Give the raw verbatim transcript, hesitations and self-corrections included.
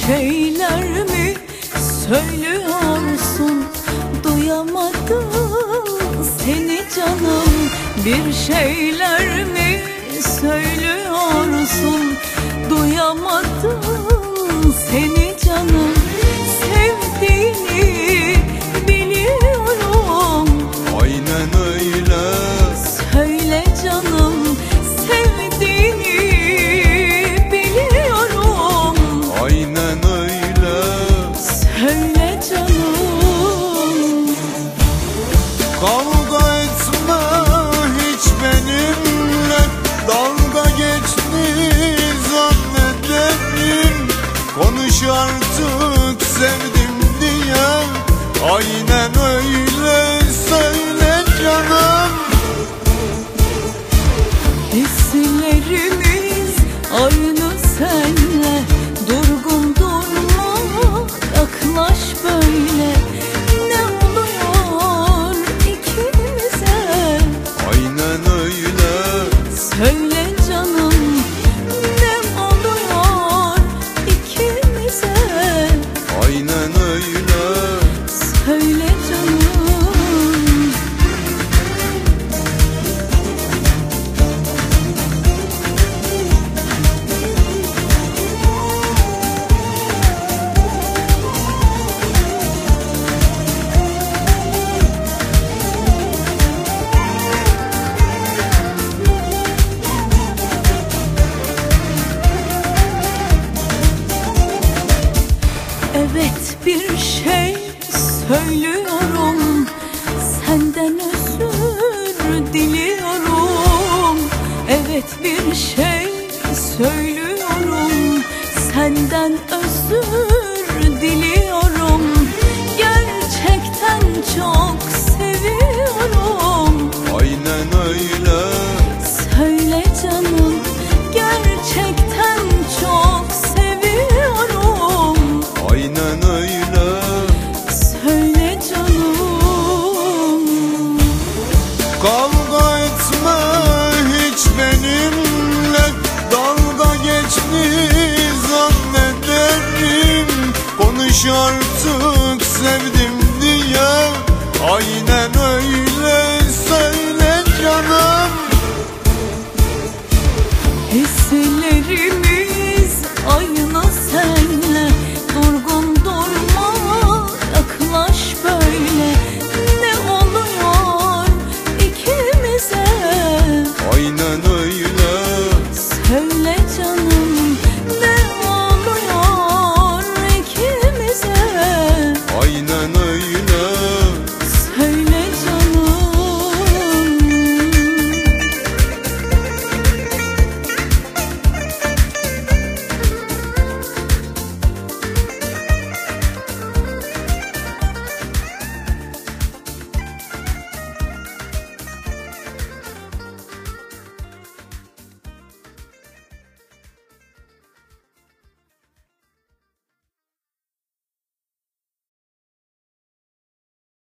şeyler mi söylüyorsun? Duyamadım seni canım. Bir şeyler mi söylüyorsun? Duyamadım seni canım. Sevdiğini biliyorum. Aynen öyle. Söyle canım, sevdiğini biliyorum. Aynen öyle. Söyle canım. Kavga etme hiç benimle, dalga geçti zannederim. Konuş artık sevdim diye. Aynen öyle, söyle canım. Hislerimiz aynı senle. Durgun durma, yaklaş böyle. Ne oluyor ikimize? Aynen öyle. Söyle canım, ne oluyor ikimize? Aynen öyle. Söyle canım. Evet, bir şey söylüyorum. Senden özür diliyorum. Evet, bir şey söylüyorum. Senden özür diliyorum. Gerçekten çok seviyorum. Aynen öyle. Söyle canım, gerçekten çok seviyorum. Aynen öyle. Söyle canım. Kavga etme hiç benimle, dalga geçti zannederim. Konuş artık sevdim diye. Aynen öyle, söyle canım. Hislerimiz aynı senle. Durgun durma, yaklaş böyle. Ne oluyor ikimize? Aynen